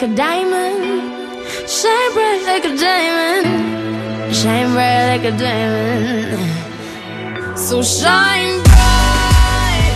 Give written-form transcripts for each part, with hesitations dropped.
like a diamond, shine bright like a diamond, shine bright like a diamond. So shine bright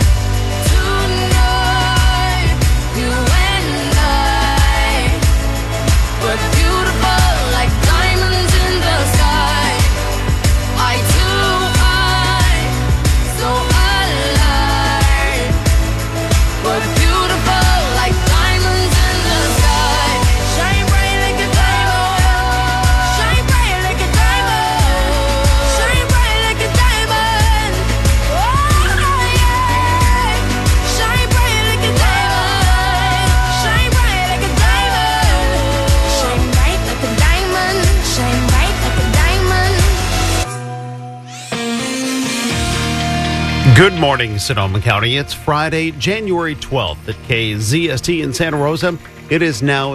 tonight, you and I. We're beautiful like diamonds in the sky. Eye to eye, so alive. We're beautiful like diamonds in the sky. Shine bright like a diamond, shine bright like a diamond, shine bright like a diamond. Oh yeah, shine bright like a diamond, shine bright like a diamond, shine bright like a diamond, shine bright like a diamond. Good morning, Sonoma County. It's Friday, January 12th at KZST in Santa Rosa. It is now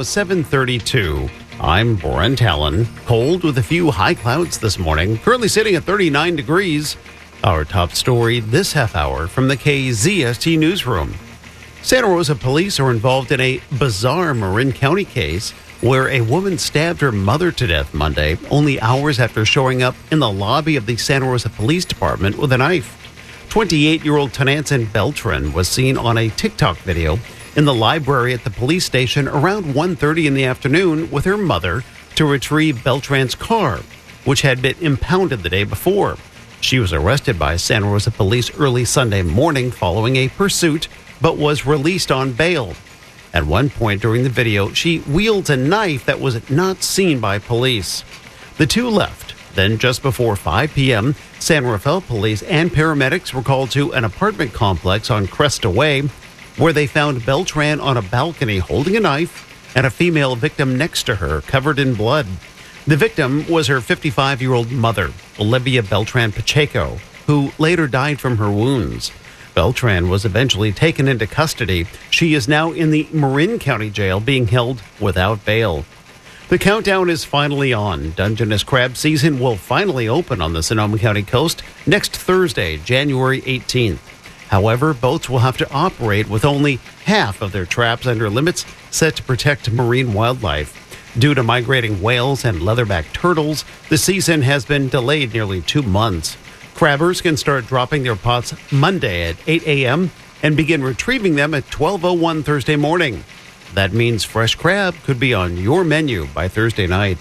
7:32. I'm Brent Allen. Cold with a few high clouds this morning. Currently sitting at 39 degrees. Our top story this half hour from the KZST newsroom. Santa Rosa police are involved in a bizarre Marin County case where a woman stabbed her mother to death Monday, only hours after showing up in the lobby of the Santa Rosa Police Department with a knife. 28-year-old Tonantzin Beltran was seen on a TikTok video in the library at the police station around 1:30 in the afternoon with her mother to retrieve Beltran's car, which had been impounded the day before. She was arrested by Santa Rosa police early Sunday morning following a pursuit, but was released on bail. At one point during the video, she wields a knife that was not seen by police. The two left. Then, just before 5 p.m., San Rafael police and paramedics were called to an apartment complex on Cresta Way, where they found Beltran on a balcony holding a knife and a female victim next to her covered in blood. The victim was her 55-year-old mother, Olivia Beltran Pacheco, who later died from her wounds. Beltran was eventually taken into custody. She is now in the Marin County Jail being held without bail. The countdown is finally on. Dungeness crab season will finally open on the Sonoma County coast next Thursday, January 18th. However, boats will have to operate with only half of their traps under limits set to protect marine wildlife. Due to migrating whales and leatherback turtles, the season has been delayed nearly 2 months. Crabbers can start dropping their pots Monday at 8 a.m. and begin retrieving them at 12:01 Thursday morning. That means fresh crab could be on your menu by Thursday night.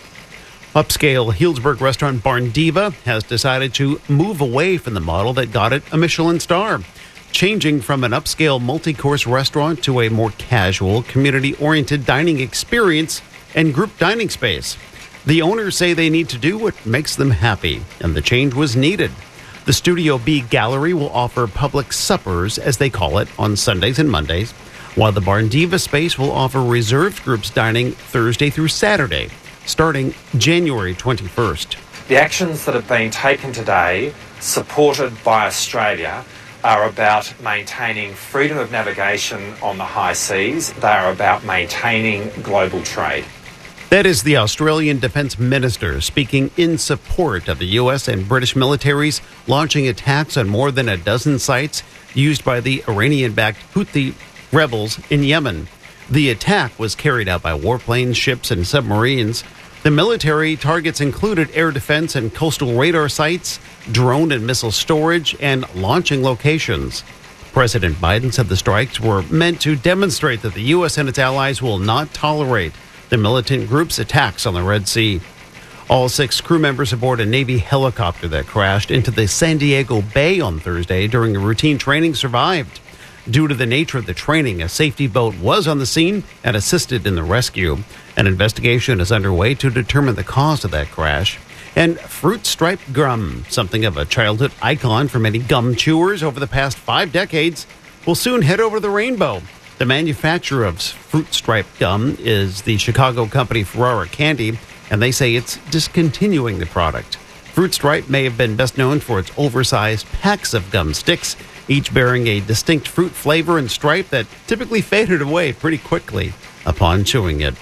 Upscale Healdsburg restaurant Barn Diva has decided to move away from the model that got it a Michelin star, changing from an upscale multi-course restaurant to a more casual, community-oriented dining experience and group dining space. The owners say they need to do what makes them happy, and the change was needed. The Studio B Gallery will offer public suppers, as they call it, on Sundays and Mondays, while the Barn Diva space will offer reserved groups dining Thursday through Saturday, starting January 21st. The actions that have been taken today, supported by Australia, are about maintaining freedom of navigation on the high seas. They are about maintaining global trade. That is the Australian Defence Minister speaking in support of the U.S. and British militaries launching attacks on more than a dozen sites used by the Iranian-backed Houthi rebels in Yemen. The attack was carried out by warplanes, ships, and submarines. The military targets included air defense and coastal radar sites, drone and missile storage, and launching locations. President Biden said the strikes were meant to demonstrate that the U.S. and its allies will not tolerate the militant group's attacks on the Red Sea. All 6 crew members aboard a Navy helicopter that crashed into the San Diego Bay on Thursday during a routine training survived. Due to the nature of the training, a safety boat was on the scene and assisted in the rescue. An investigation is underway to determine the cause of that crash. And Fruit Stripe gum, something of a childhood icon for many gum chewers over the past 5 decades, will soon head over the rainbow. The manufacturer of Fruit Stripe gum is the Chicago company Ferrara Candy, and they say it's discontinuing the product. Fruit Stripe may have been best known for its oversized packs of gum sticks, each bearing a distinct fruit flavor and stripe that typically faded away pretty quickly upon chewing it.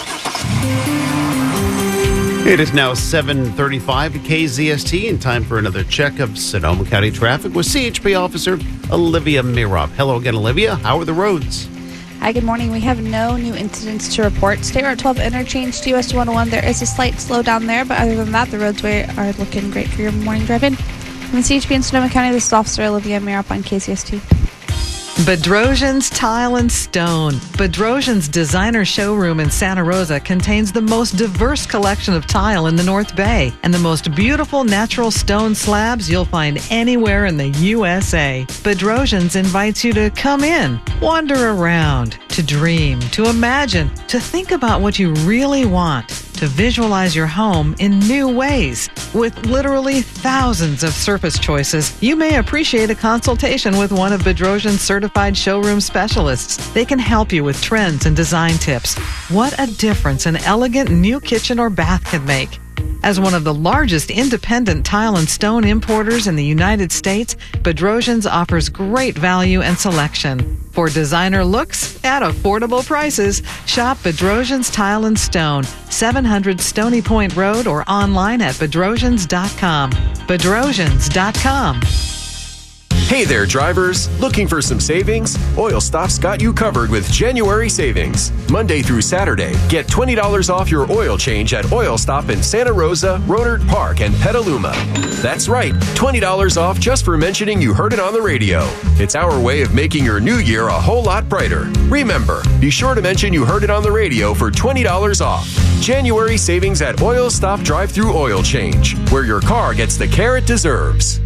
It is now 7:35 at KZST and time for another check of Sonoma County traffic with CHP officer Olivia Mirop. Hello again, Olivia. How are the roads? Hi, good morning. We have no new incidents to report. State Route 12 interchange to US 101. There is a slight slowdown there, but other than that, the roads are looking great for your morning drive-in. From the CHP in Sonoma County, this is Officer Olivia Mayer up on KCST. Bedrosian's Tile and Stone. Bedrosian's designer showroom in Santa Rosa contains the most diverse collection of tile in the North Bay and the most beautiful natural stone slabs you'll find anywhere in the USA. Bedrosian's invites you to come in, wander around, to dream, to imagine, to think about what you really want, to visualize your home in new ways. With literally thousands of surface choices, you may appreciate a consultation with one of Bedrosian's certified showroom specialists. They can help you with trends and design tips. What a difference an elegant new kitchen or bath can make. As one of the largest independent tile and stone importers in the United States, Bedrosian's offers great value and selection. For designer looks at affordable prices, shop Bedrosian's Tile and Stone, 700 Stony Point Road, or online at bedrosians.com. Bedrosians.com. Hey there, drivers. Looking for some savings? Oil Stop's got you covered with January savings. Monday through Saturday, get $20 off your oil change at Oil Stop in Santa Rosa, Rohnert Park, and Petaluma. That's right, $20 off just for mentioning you heard it on the radio. It's our way of making your new year a whole lot brighter. Remember, be sure to mention you heard it on the radio for $20 off. January savings at Oil Stop Drive-Thru Oil Change, where your car gets the care it deserves.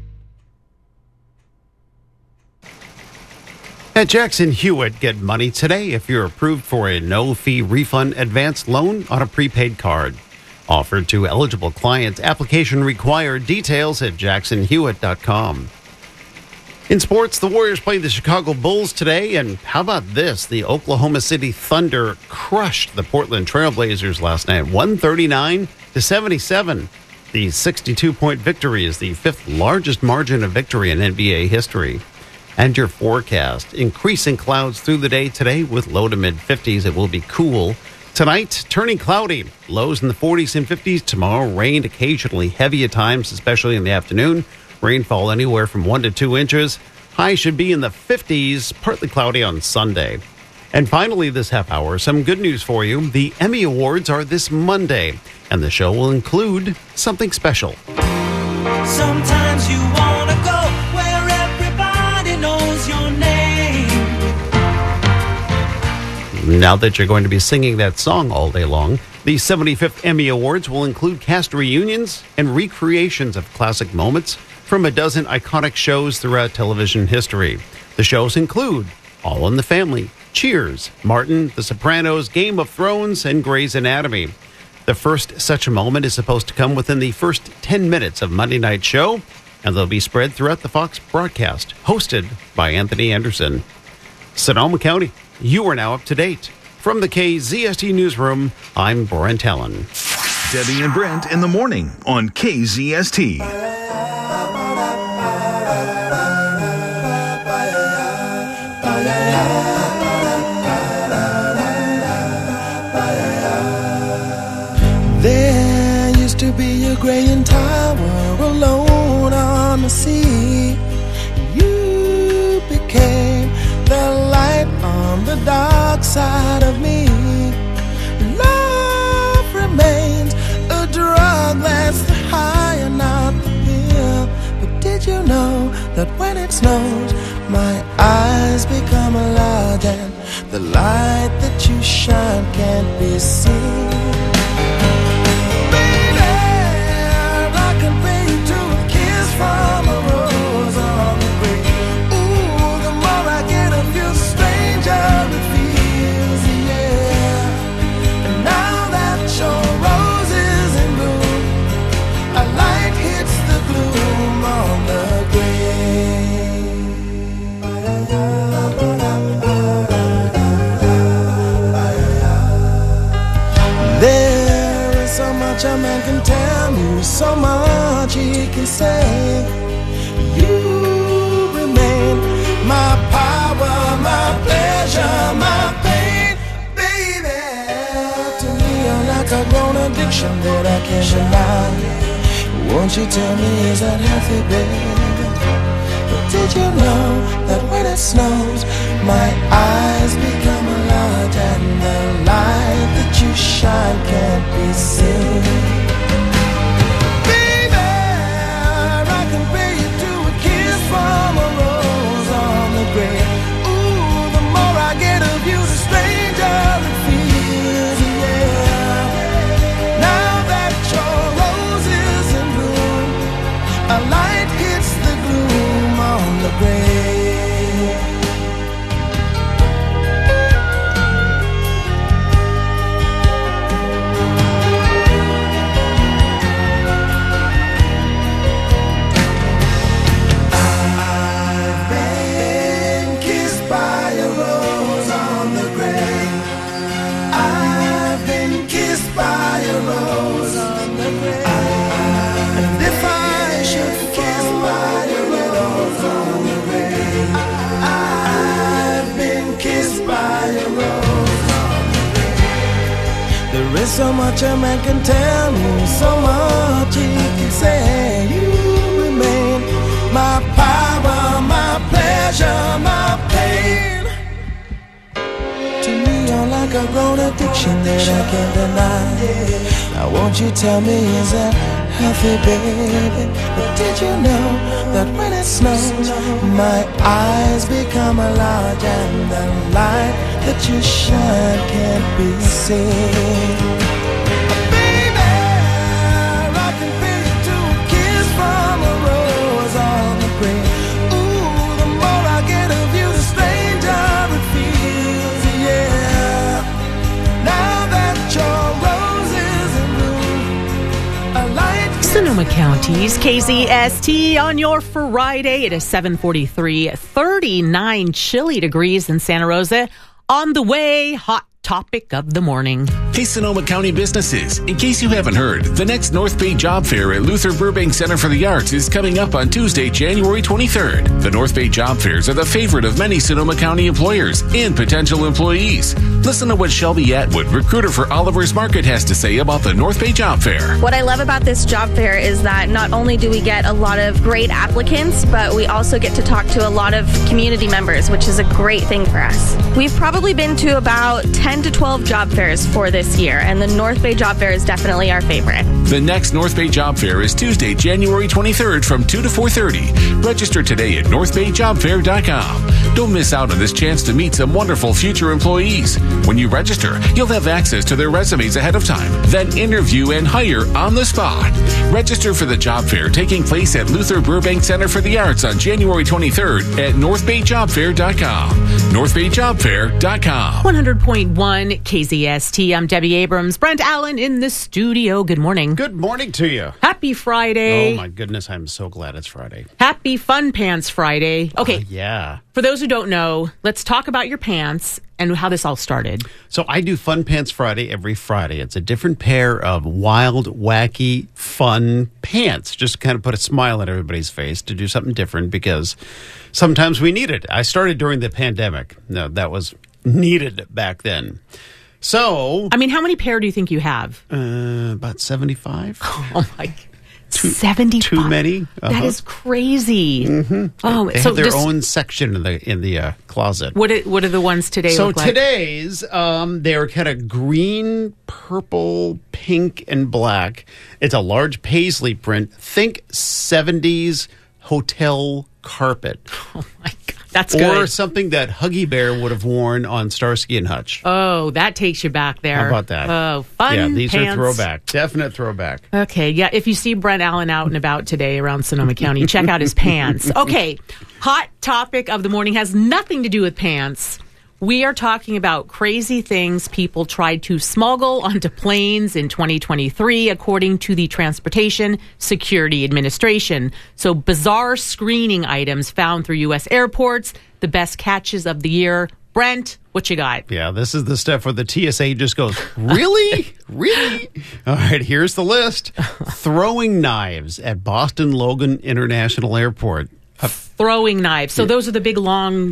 At Jackson Hewitt, get money today if you're approved for a no-fee refund advance loan on a prepaid card. Offered to eligible clients. Application required. Details at jacksonhewitt.com. In sports, the Warriors play the Chicago Bulls today, and how about this? The Oklahoma City Thunder crushed the Portland Trailblazers last night, 139-77. The 62-point victory is the fifth largest margin of victory in NBA history. And your forecast, increasing clouds through the day today with low to mid-50s. It will be cool. Tonight, turning cloudy. Lows in the 40s and 50s. Tomorrow, rain occasionally heavy at times, especially in the afternoon. Rainfall anywhere from 1 to 2 inches. High should be in the 50s, partly cloudy on Sunday. And finally, this half hour, some good news for you. The Emmy Awards are this Monday, and the show will include something special. Sometimes you want to go where everybody knows your name. Now that you're going to be singing that song all day long, the 75th Emmy Awards will include cast reunions and recreations of classic moments from a dozen iconic shows throughout television history. The shows include All in the Family, Cheers, Martin, The Sopranos, Game of Thrones, and Grey's Anatomy. The first such a moment is supposed to come within the first 10 minutes of Monday Night's show, and they'll be spread throughout the Fox broadcast, hosted by Anthony Anderson. Sonoma County, you are now up to date. From the KZST Newsroom, I'm Brent Allen. Debbie and Brent in the morning on KZST. There used to be a graying tower alone on the sea. You became the light on the dark side of me. Love remains a drug that's the high and not the pill. But did you know that when it snows, my eyes become large and the light that you shine can't be seen? From a rose on the grave. Ooh, the more I get of you, stranger it feels, yeah. And now that your rose is in bloom, a light hits the gloom on the grave. There is so much a man can tell me, so much he can say. You remain my power, my pleasure, my pain, baby. To me you're like a grown addiction that I can't deny. Won't you tell me, is that healthy, baby? But did you know that when it snows, my eyes become large and the light that you shine can't be seen. Baby, I compare you to a kiss from a rose on the grave. Ooh, the more I get of you, the stranger it feels, yeah. Now that your rose is in bloom, a light hits the gloom on the grave. There's so much a man can tell me, so much he can say. You remain my power, my pleasure, my pain. To me, you're like a grown addiction that I can't deny. Now won't you tell me, is that healthy, baby? But did you know that when it snows, my eyes become large and the light that you shine can't be seen? Baby, I can feel you to a kiss from a rose on the grave. Ooh, the more I get of you, the stranger it feels, yeah. Now that your rose is in bloom, a light. Sonoma County's KZST on your Friday. It is 7:43, 39 chilly degrees in Santa Rosa. On the way, hot topic of the morning. Hey, Sonoma County businesses. In case you haven't heard, the next North Bay Job Fair at Luther Burbank Center for the Arts is coming up on Tuesday, January 23rd. The North Bay Job Fairs are the favorite of many Sonoma County employers and potential employees. Listen to what Shelby Atwood, recruiter for Oliver's Market, has to say about the North Bay Job Fair. What I love about this job fair is that not only do we get a lot of great applicants, but we also get to talk to a lot of community members, which is a great thing for us. We've probably been to about 10 to 12 job fairs for this year, and the North Bay Job Fair is definitely our favorite. The next North Bay Job Fair is Tuesday, January 23rd from 2 to 4:30. Register today at northbayjobfair.com. Don't miss out on this chance to meet some wonderful future employees. When you register, you'll have access to their resumes ahead of time, then interview and hire on the spot. Register for the job fair taking place at Luther Burbank Center for the Arts on January 23rd at northbayjobfair.com. northbayjobfair.com. 100.1 KZST. I'm Debbie Abrams. Brent Allen in the studio. Good morning. Good morning to you. Happy Friday. Oh, my goodness. I'm so glad it's Friday. Happy Fun Pants Friday. Okay. Yeah. For those who don't know, let's talk about your pants and how this all started. So I do Fun Pants Friday every Friday. It's a different pair of wild, wacky, fun pants. Just to kind of put a smile on everybody's face to do something different because sometimes we need it. I started during the pandemic. No, that was needed back then. So, I mean, how many pair do you think you have? About 75. Oh my God. 75. Too many. That is crazy. Mm-hmm. Oh, they have their own section in the closet. What are the ones today? So look like? Today's they're kind of green, purple, pink, and black. It's a large paisley print. Think 70s hotel carpet. Oh my God. That's good. Or something that Huggy Bear would have worn on Starsky and Hutch. Oh, that takes you back there. How about that? Oh, fun Yeah, these pants. are throwback. Definite throwback. Okay, yeah, if you see Brent Allen out and about today around Sonoma County, check out his pants. Okay, hot topic of the morning has nothing to do with pants. We are talking about crazy things people tried to smuggle onto planes in 2023, according to the Transportation Security Administration. So bizarre screening items found through U.S. airports, the best catches of the year. Brent, what you got? Yeah, this is the stuff where the TSA just goes, really? Really? All right, here's the list. Throwing knives at Boston Logan International Airport. Throwing knives. So those are the big, long, like,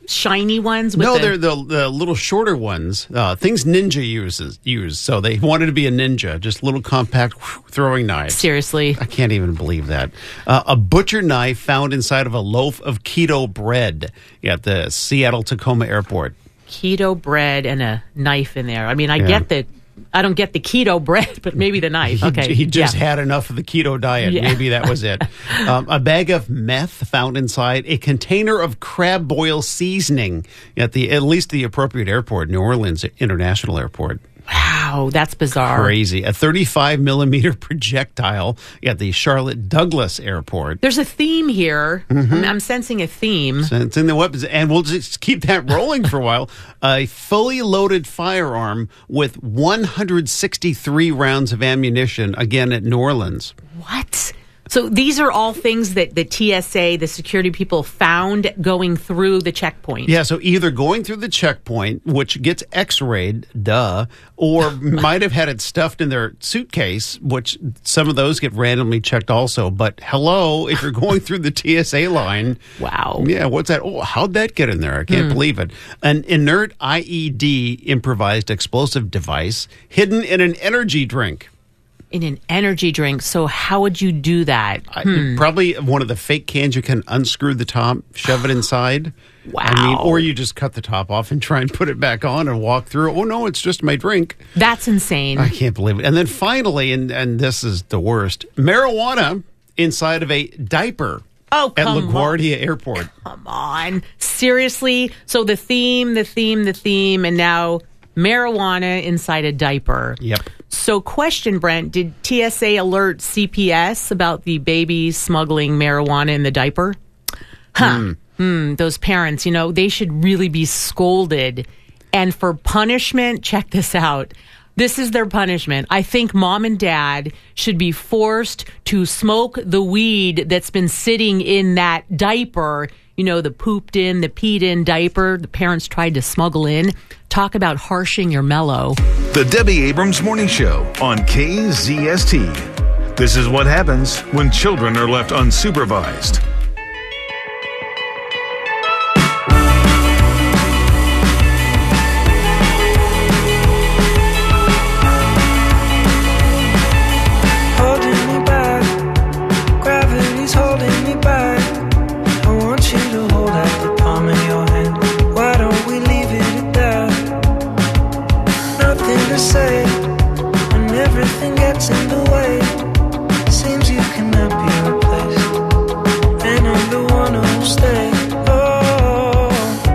shiny ones? With They're the little shorter ones. Things Ninja use. So they wanted to be a ninja, just little compact throwing knives. Seriously. I can't even believe that. A butcher knife found inside of a loaf of keto bread at the Seattle-Tacoma airport. Keto bread and a knife in there. I mean, I don't get the keto bread, but maybe the knife. Okay. He just had enough of the keto diet. Yeah. Maybe that was it. A bag of meth found inside a container of crab boil seasoning at least the appropriate airport, New Orleans International Airport. Wow, that's bizarre. Crazy. A 35 millimeter projectile at the Charlotte Douglas Airport. There's a theme here. Mm-hmm. I'm sensing a theme. It's in the weapons, and we'll just keep that rolling for a while. A fully loaded firearm with 163 rounds of ammunition, again at New Orleans. What? So these are all things that the TSA, the security people, found going through the checkpoint. Yeah, so either going through the checkpoint, which gets x-rayed, or might have had it stuffed in their suitcase, which some of those get randomly checked also. But hello, if you're going through the TSA line. Wow. Yeah, what's that? Oh, how'd that get in there? I can't believe it. An inert IED, improvised explosive device, hidden in an energy drink. In an energy drink. So how would you do that? Probably one of the fake cans you can unscrew the top, shove it inside. Wow. I mean, or you just cut the top off and try and put it back on and walk through. Oh, no, it's just my drink. That's insane. I can't believe it. And then finally, and this is the worst, marijuana inside of a diaper. Oh, at come LaGuardia Airport. Come on. Seriously? So the theme, and now marijuana inside a diaper. Yep. So question, Brent, did TSA alert CPS about the baby smuggling marijuana in the diaper? Those parents, they should really be scolded. And for punishment, check this out. This is their punishment. I think mom and dad should be forced to smoke the weed that's been sitting in that diaper. The peed in diaper the parents tried to smuggle in. Talk about harshing your mellow. The Debbie Abrams Morning Show on KZST. This is what happens when children are left unsupervised. Holding me back, gravity's holding me back. I want you to hold out the palm of your hand. Why don't we leave it at that? Nothing to say when everything gets in the way. Seems you cannot be replaced, and I'm the one who'll stay. Oh,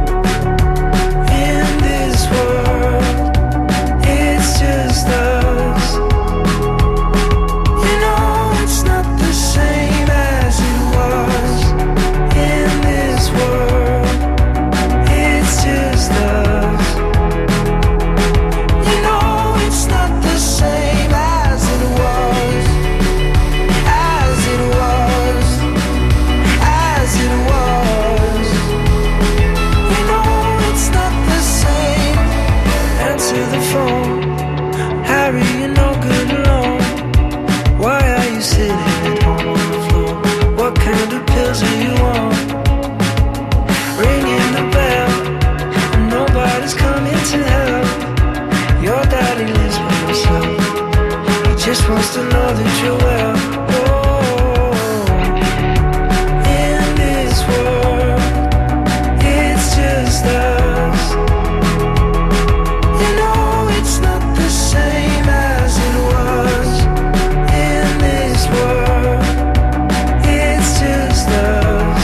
in this world, it's just us. It's not the same as it was. In this world, it's just us. It's not the same as it was. As it was. As it was. It's not the same. Answer the phone. Harry, you're no good alone. Why are you sitting at home on the floor? What kind of pills are you on? Ringing the bell, and nobody's coming to help. Your daddy lives by himself. He just wants to know that you're well. Oh, in this world, it's just us. It's not the same as it was. In this world, it's just us.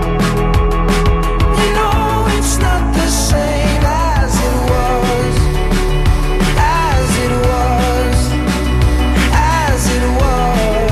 It's not the same as it was. As it was. As it was.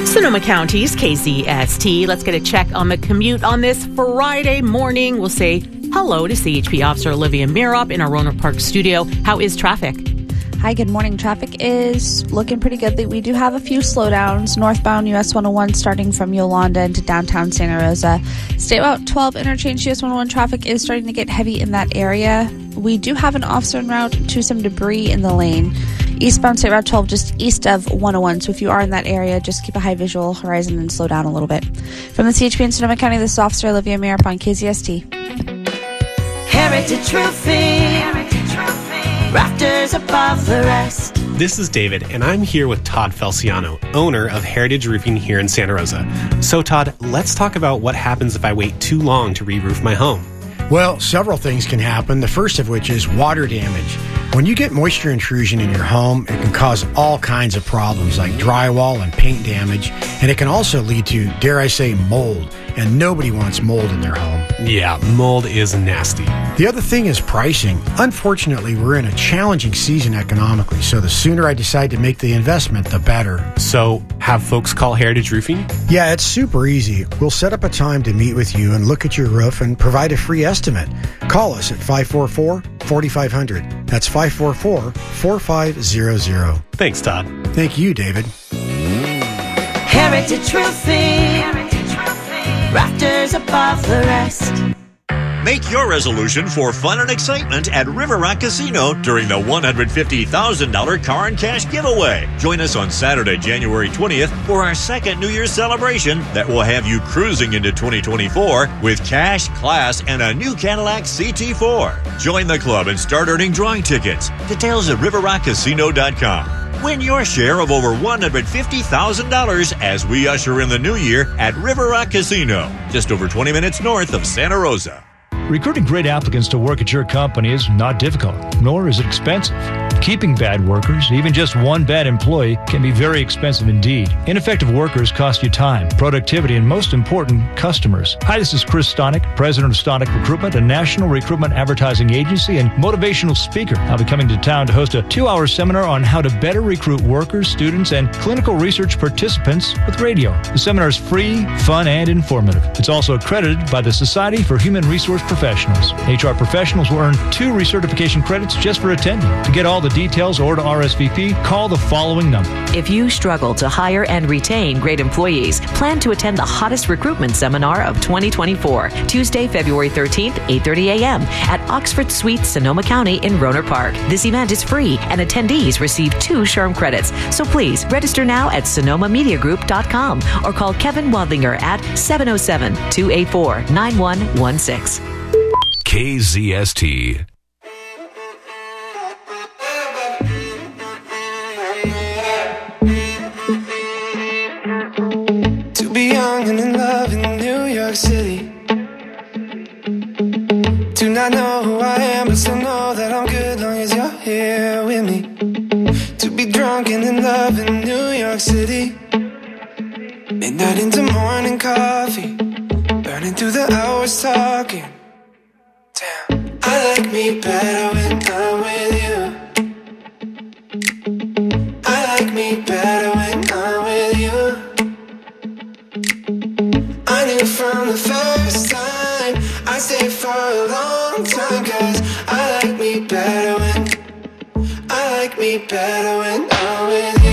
Sonoma County's KZST. Let's get a check on the commute on this Friday morning. We'll say hello to CHP Officer Olivia Mirop in our Roanoke Park studio. How is traffic? Hi, good morning. Traffic is looking pretty good. We do have a few slowdowns. Northbound US 101 starting from Yolanda into downtown Santa Rosa. State Route 12 interchange US 101 traffic is starting to get heavy in that area. We do have an officer en route to some debris in the lane. Eastbound State Route 12 just east of 101. So if you are in that area, just keep a high visual horizon and slow down a little bit. From the CHP in Sonoma County, this is Officer Olivia Mirop on KZST. Heritage Roofing. Rafters above the rest. This is David, and I'm here with Todd Felciano, owner of Heritage Roofing here in Santa Rosa. So, Todd, let's talk about what happens if I wait too long to re-roof my home. Well, several things can happen, the first of which is water damage. When you get moisture intrusion in your home, it can cause all kinds of problems like drywall and paint damage, and it can also lead to, dare I say, mold, and nobody wants mold in their home. Yeah, mold is nasty. The other thing is pricing. Unfortunately, we're in a challenging season economically, so the sooner I decide to make the investment, the better. So, have folks call Heritage Roofing? Yeah, it's super easy. We'll set up a time to meet with you and look at your roof and provide a free estimate. Call us at 544-4500. That's 544-4500. Thanks, Todd. Thank you, David. Heritage Roofing. Rafters above the rest. Make your resolution for fun and excitement at River Rock Casino during the $150,000 car and cash giveaway. Join us on Saturday, January 20th for our second New Year's celebration that will have you cruising into 2024 with cash, class, and a new Cadillac CT4. Join the club and start earning drawing tickets. Details at riverrockcasino.com. Win your share of over $150,000 as we usher in the new year at River Rock Casino, just over 20 minutes north of Santa Rosa. Recruiting great applicants to work at your company is not difficult, nor is it expensive. Keeping bad workers, even just one bad employee, can be very expensive indeed. Ineffective workers cost you time, productivity, and most important, customers. Hi, this is Chris Stonick, president of Stonick Recruitment, a national recruitment advertising agency and motivational speaker. I'll be coming to town to host a 2-hour seminar on how to better recruit workers, students, and clinical research participants with radio. The seminar is free, fun, and informative. It's also accredited by the Society for Human Resource Professionals. HR professionals will earn 2 recertification credits just for attending. To get all the details or to RSVP, call the following number. If you struggle to hire and retain great employees, plan to attend the hottest recruitment seminar of 2024, Tuesday, February 13th, 8:30 a.m. at Oxford Suites, Sonoma County in Roanoke Park. This event is free and attendees receive 2 SHRM credits. So please register now at sonomamediagroup.com or call Kevin Wadlinger at 707-284-9116. KZST. To be young and in love in New York City. Do not know who I am, but still know that I'm good long as you're here with me. To be drunk and in love in New York City. Midnight into morning coffee, burning through the hours talking. Damn, I like me better when I'm with you. I like me better when I'm with you. I knew from the first time I stayed for a long time, 'cause I like me better when I'm with you.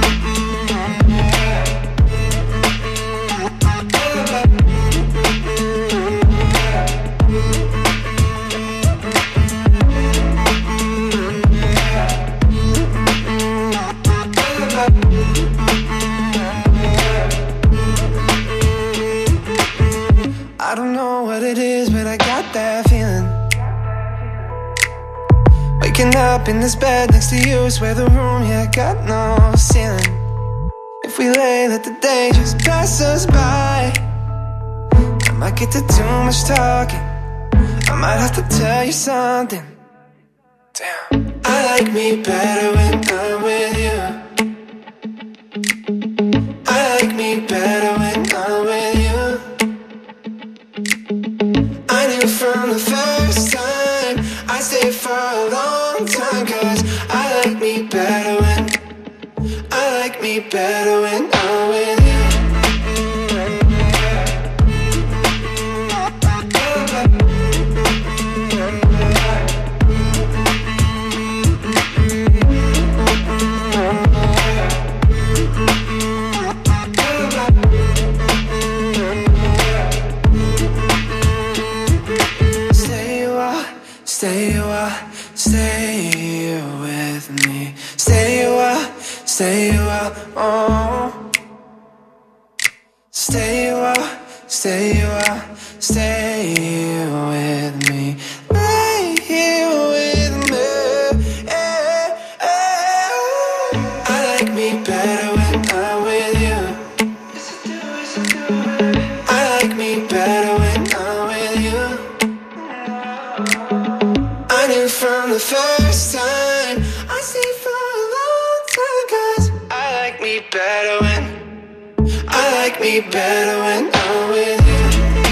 I don't know what it is, but I got that feeling. Waking up in this bed next to you, swear the room, yeah, got no ceiling. If we lay, let the day just pass us by. I might get to too much talking, I might have to tell you something. Damn, I like me better when I'm with you. I like me better when I'm with you. I knew from the first time I stayed for a long time, 'cause I like me better when I'm with you. stay a while. Oh, stay a while, stay a while, stay here with me. Lay here with me. I like me better when I'm with you. I like me better when I'm with you. I knew from the first time, I stayed for a long time, 'cause I like me better when I'm with you.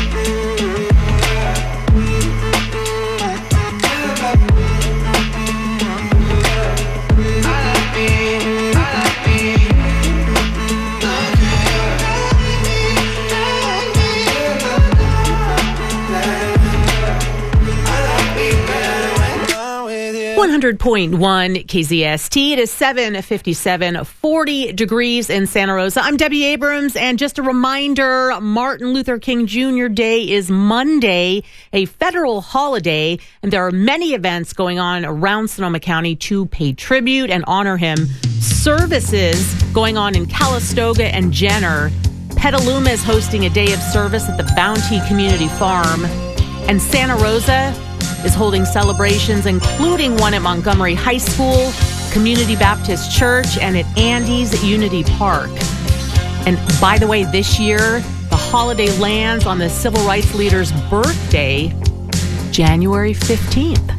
Yeah. 100.1 KZST. It is 7:57, 40 degrees in Santa Rosa. I'm Debbie Abrams, and just a reminder, Martin Luther King Jr. Day is Monday, a federal holiday, and there are many events going on around Sonoma County to pay tribute and honor him. Services going on in Calistoga and Jenner. Petaluma is hosting a day of service at the Bounty Community Farm, and Santa Rosa is holding celebrations, including one at Montgomery High School, Community Baptist Church, and at Andy's Unity Park. And by the way, this year, the holiday lands on the civil rights leader's birthday, January 15th.